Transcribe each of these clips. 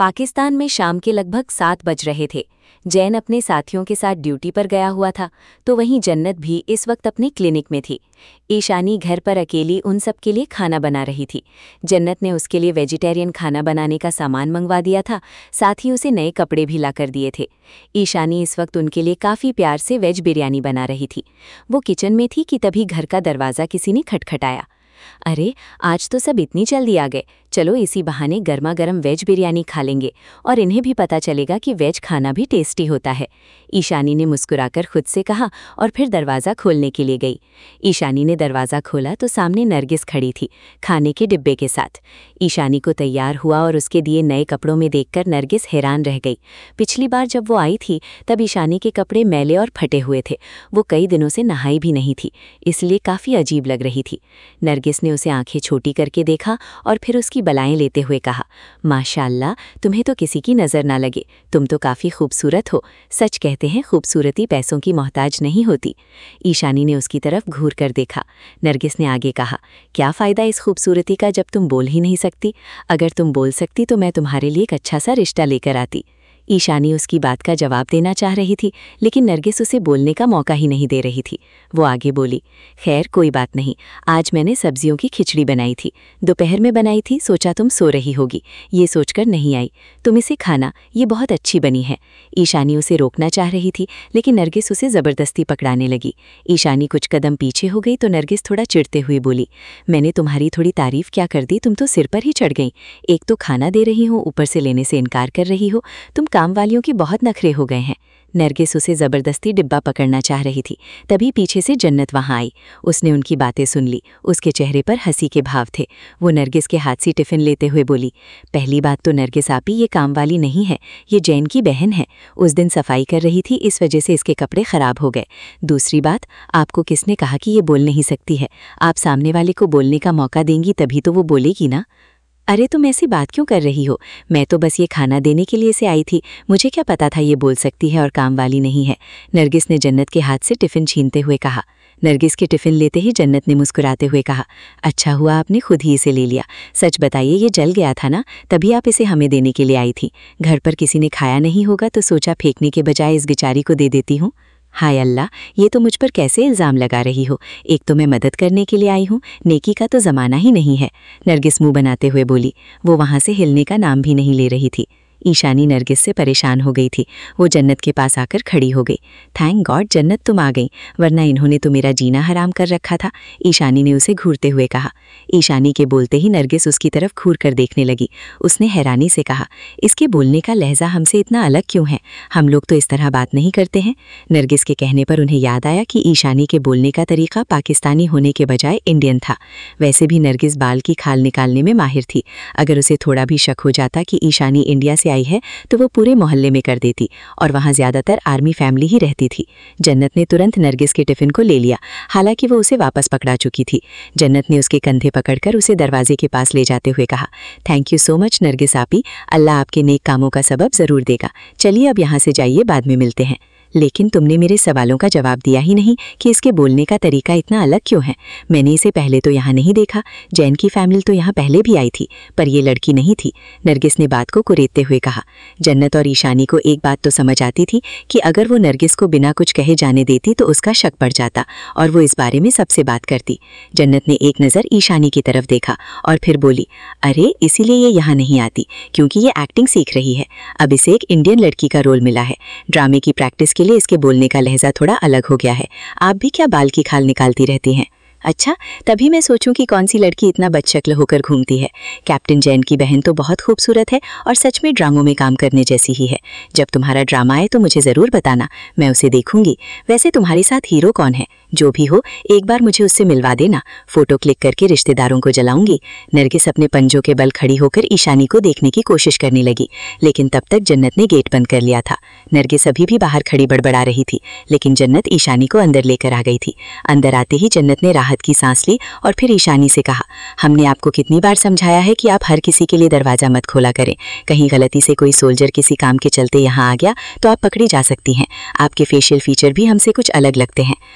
पाकिस्तान में शाम के लगभग 7 बज रहे थे। जैन अपने साथियों के साथ ड्यूटी पर गया हुआ था, तो वहीं जन्नत भी इस वक्त अपने क्लिनिक में थी। ईशानी घर पर अकेली उन सब के लिए खाना बना रही थी। जन्नत ने उसके लिए वेजिटेरियन खाना बनाने का सामान मंगवा दिया था, साथ ही उसे नए कपड़े भी लाकर दिए थे। ईशानी इस वक्त उनके लिए काफ़ी प्यार से वेज बिरयानी बना रही थी। वो किचन में थी कि तभी घर का दरवाज़ा किसी ने खटखटाया। अरे, आज तो सब इतनी जल्दी आ गए। चलो इसी बहाने गर्मा गर्म वेज बिरयानी खा लेंगे और इन्हें भी पता चलेगा कि वेज खाना भी टेस्टी होता है। ईशानी ने मुस्कुराकर खुद से कहा और फिर दरवाज़ा खोलने के लिए गई। ईशानी ने दरवाज़ा खोला तो सामने नरगिस खड़ी थी, खाने के डिब्बे के साथ। ईशानी को तैयार हुआ और उसके दिए नए कपड़ों में देखकर नरगिस हैरान रह गई। पिछली बार जब वो आई थी तब ईशानी के कपड़े मैले और फटे हुए थे। वो कई दिनों से नहाई भी नहीं थी, इसलिए काफ़ी अजीब लग रही थी। नरगिस ने उसे आंखें छोटी करके देखा और फिर उसकी बलाएं लेते हुए कहा, माशाअल्लाह, तुम्हें तो किसी की नज़र ना लगे, तुम तो काफ़ी खूबसूरत हो। सच कहते हैं खूबसूरती पैसों की मोहताज नहीं होती। ईशानी ने उसकी तरफ घूर कर देखा। नरगिस ने आगे कहा, क्या फ़ायदा इस खूबसूरती का जब तुम बोल ही नहीं सकती? अगर तुम बोल सकती तो मैं तुम्हारे लिए एक अच्छा सा रिश्ता लेकर आती। ईशानी उसकी बात का जवाब देना चाह रही थी, लेकिन नरगिस उसे बोलने का मौका ही नहीं दे रही थी। वो आगे बोली, खैर कोई बात नहीं, आज मैंने सब्जियों की खिचड़ी बनाई थी। दोपहर में बनाई थी, सोचा तुम सो रही होगी, ये सोचकर नहीं आई। तुम इसे खाना, ये बहुत अच्छी बनी है। ईशानी उसे रोकना चाह रही थी, लेकिन नरगिस उसे ज़बरदस्ती पकड़ाने लगी। ईशानी कुछ कदम पीछे हो गई तो नरगिस थोड़ा चिढ़ते हुए बोली, मैंने तुम्हारी थोड़ी तारीफ क्या कर दी, तुम तो सिर पर ही चढ़ गई। एक तो खाना दे रही हो, ऊपर से लेने से इनकार कर रही हो। तुम काम वालियों की बहुत नखरे हो गए हैं। नरगिस उसे ज़बरदस्ती डिब्बा पकड़ना चाह रही थी, तभी पीछे से जन्नत वहां आई। उसने उनकी बातें सुन ली। उसके चेहरे पर हंसी के भाव थे। वो नरगिस के हाथ से टिफ़िन लेते हुए बोली, पहली बात तो नरगिस आपी ये काम वाली नहीं है, ये जैन की बहन है। उस दिन सफाई कर रही थी, इस वजह से इसके कपड़े ख़राब हो गए। दूसरी बात, आपको किसने कहा कि ये बोल नहीं सकती है? आप सामने वाले को बोलने का मौका देंगी तभी तो वो बोलेगी ना। अरे तुम ऐसी बात क्यों कर रही हो? मैं तो बस ये खाना देने के लिए इसे आई थी, मुझे क्या पता था ये बोल सकती है और काम वाली नहीं है। नरगिस ने जन्नत के हाथ से टिफ़िन छीनते हुए कहा। नरगिस के टिफ़िन लेते ही जन्नत ने मुस्कुराते हुए कहा, अच्छा हुआ आपने खुद ही इसे ले लिया। सच बताइए, ये जल गया था ना, तभी आप इसे हमें देने के लिए आई थी। घर पर किसी ने खाया नहीं होगा तो सोचा फेंकने के बजाय इस बेचारी को दे देती हूँ। हाय अल्लाह, ये तो मुझ पर कैसे इल्ज़ाम लगा रही हो? एक तो मैं मदद करने के लिए आई हूँ, नेकी का तो ज़माना ही नहीं है। नरगिस मुंह बनाते हुए बोली। वो वहाँ से हिलने का नाम भी नहीं ले रही थी। ईशानी नरगिस से परेशान हो गई थी। वो जन्नत के पास आकर खड़ी हो गई। थैंक गॉड जन्नत तुम आ गई, वरना इन्होंने तो मेरा जीना हराम कर रखा था। ईशानी ने उसे घूरते हुए कहा। ईशानी के बोलते ही नरगिस उसकी तरफ घूर कर देखने लगी। उसने हैरानी से कहा, इसके बोलने का लहजा हमसे इतना अलग क्यों है? हम लोग तो इस तरह बात नहीं करते हैं। नरगिस के कहने पर उन्हें याद आया कि ईशानी के बोलने का तरीका पाकिस्तानी होने के बजाय इंडियन था। वैसे भी नरगिस बाल की खाल निकालने में माहिर थी। अगर उसे थोड़ा भी शक हो जाता कि ईशानी इंडिया से आई है तो वो पूरे मोहल्ले में कर देती, और वहाँ ज़्यादातर आर्मी फैमिली ही रहती थी। जन्नत ने तुरंत नरगिस के टिफ़िन को ले लिया, हालांकि वो उसे वापस पकड़ा चुकी थी। जन्नत ने उसके कंधे पकड़कर उसे दरवाजे के पास ले जाते हुए कहा, thank you so much Nargis आपी, अल्लाह आपके नेक कामों का सबब ज़रूर देगा। चलिए अब यहाँ से जाइए, बाद में मिलते हैं। लेकिन तुमने मेरे सवालों का जवाब दिया ही नहीं कि इसके बोलने का तरीका इतना अलग क्यों है? मैंने इसे पहले तो यहाँ नहीं देखा। जैन की फैमिली तो यहाँ पहले भी आई थी, पर ये लड़की नहीं थी। नरगिस ने बात को कुरेदते हुए कहा। जन्नत और ईशानी को एक बात तो समझ आती थी कि अगर वो नरगिस को बिना कुछ कहे जाने देती तो उसका शक बढ़ जाता और वो इस बारे में सबसे बात करती। जन्नत ने एक नज़र ईशानी की तरफ देखा और फिर बोली, अरे इसीलिए ये यहाँ नहीं आती क्योंकि ये एक्टिंग सीख रही है। अब इसे एक इंडियन लड़की का रोल मिला है। ड्रामे की प्रैक्टिस के लिए इसके बोलने का लहजा थोड़ा अलग हो गया है। आप भी क्या बाल की खाल निकालती रहती हैं? अच्छा, तभी मैं सोचूं कि कौन सी लड़की इतना बदशक्ल होकर घूमती है। कैप्टन जैन की बहन तो बहुत खूबसूरत है और सच में ड्रामों में काम करने जैसी ही है। जब तुम्हारा ड्रामा आए तो मुझे ज़रूर बताना, मैं उसे देखूंगी। वैसे तुम्हारे साथ हीरो कौन है? जो भी हो, एक बार मुझे उससे मिलवा देना। फ़ोटो क्लिक करके रिश्तेदारों को जलाऊंगी। नरगिस अपने पंजों के बल खड़ी होकर ईशानी को देखने की कोशिश करने लगी, लेकिन तब तक जन्नत ने गेट बंद कर लिया था। नरगिस अभी भी बाहर खड़ी बड़बड़ा रही थी, लेकिन जन्नत ईशानी को अंदर लेकर आ गई थी। अंदर आते ही जन्नत ने राहत की सांस ली और फिर ईशानी से कहा, हमने आपको कितनी बार समझाया है कि आप हर किसी के लिए दरवाज़ा मत खोला करें। कहीं गलती से कोई सोल्जर किसी काम के चलते यहाँ आ गया तो आप पकड़ी जा सकती हैं। आपके फेशियल फीचर भी हमसे कुछ अलग लगते हैं। आई एम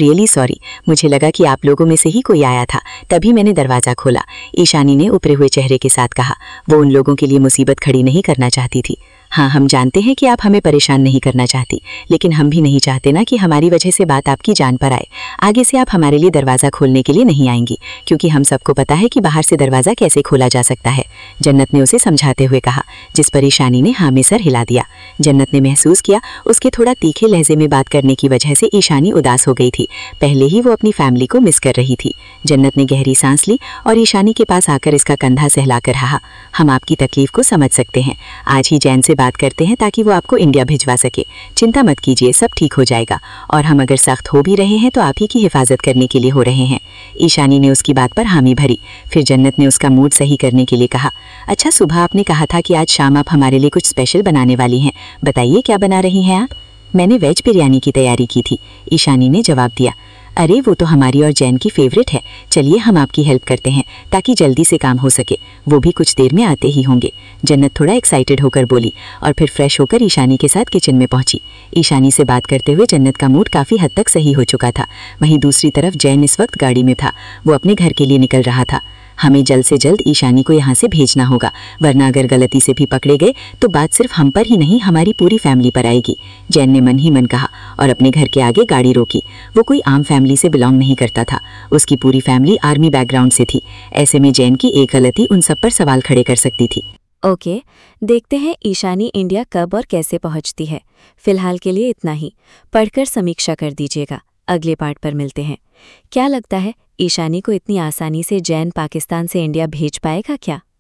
रियली सॉरी, मुझे लगा कि आप लोगों में से ही कोई आया था, तभी मैंने दरवाज़ा खोला, ईशानी ने उभरे हुए चेहरे के साथ कहा। वो उन लोगों के लिए मुसीबत खड़ी नहीं करना चाहती थी। हाँ, हम जानते हैं कि आप हमें परेशान नहीं करना चाहती, लेकिन हम भी नहीं चाहते ना कि हमारी वजह से बात आपकी जान पर आए। आगे से आप हमारे लिए दरवाज़ा खोलने के लिए नहीं आएंगी, क्योंकि हम सबको पता है कि बाहर से दरवाज़ा कैसे खोला जा सकता है, जन्नत ने उसे समझाते हुए कहा, जिस पर ईशानी ने हाँ में सर हिला दिया। जन्नत ने महसूस किया उसके थोड़ा तीखे लहजे में बात करने की वजह से ईशानी उदास हो गई थी। पहले ही वो अपनी फैमिली को मिस कर रही थी। जन्नत ने गहरी सांस ली और ईशानी के पास आकर इसका कंधा सहलाकर कहा, हम आपकी तकलीफ को समझ सकते हैं, आज ही जैन से बात करते हैं ताकि वो आपको इंडिया भिजवा सके। चिंता मत कीजिए, सब ठीक हो जाएगा, और हम अगर सख्त हो भी रहे हैं तो आप ही की हिफाजत करने के लिए हो रहे हैं। ईशानी ने उसकी बात पर हामी भरी। फिर जन्नत ने उसका मूड सही करने के लिए कहा, अच्छा, सुबह आपने कहा था कि आज शाम आप हमारे लिए कुछ स्पेशल बनाने वाली हैं, बताइए क्या बना रही हैं आप? मैंने वेज बिरयानी की तैयारी की थी, ईशानी ने जवाब दिया। अरे वो तो हमारी और जैन की फेवरेट है, चलिए हम आपकी हेल्प करते हैं ताकि जल्दी से काम हो सके, वो भी कुछ देर में आते ही होंगे। जन्नत थोड़ा एक्साइटेड होकर बोली और फिर फ्रेश होकर ईशानी के साथ किचन में पहुंची। ईशानी से बात करते हुए जन्नत का मूड काफ़ी हद तक सही हो चुका था। वहीं दूसरी तरफ जैन इस वक्त गाड़ी में था, वो अपने घर के लिए निकल रहा था। हमें जल्द से जल्द ईशानी को यहाँ से भेजना होगा, वरना अगर गलती से भी पकड़े गए तो बात सिर्फ हम पर ही नहीं हमारी पूरी फैमिली पर आएगी, जैन ने मन ही मन कहा और अपने घर के आगे गाड़ी रोकी। वो कोई आम फैमिली से बिलोंग नहीं करता था, उसकी पूरी फैमिली आर्मी बैकग्राउंड से थी। ऐसे में जैन की एक गलती उन सब पर सवाल खड़े कर सकती थी। ओके, देखते हैं ईशानी इंडिया कब और कैसे पहुंचती है। फिलहाल के लिए इतना ही, पढ़कर समीक्षा कर दीजिएगा। अगले पार्ट पर मिलते हैं। क्या लगता है ईशानी को इतनी आसानी से जैन पाकिस्तान से इंडिया भेज पाएगा क्या?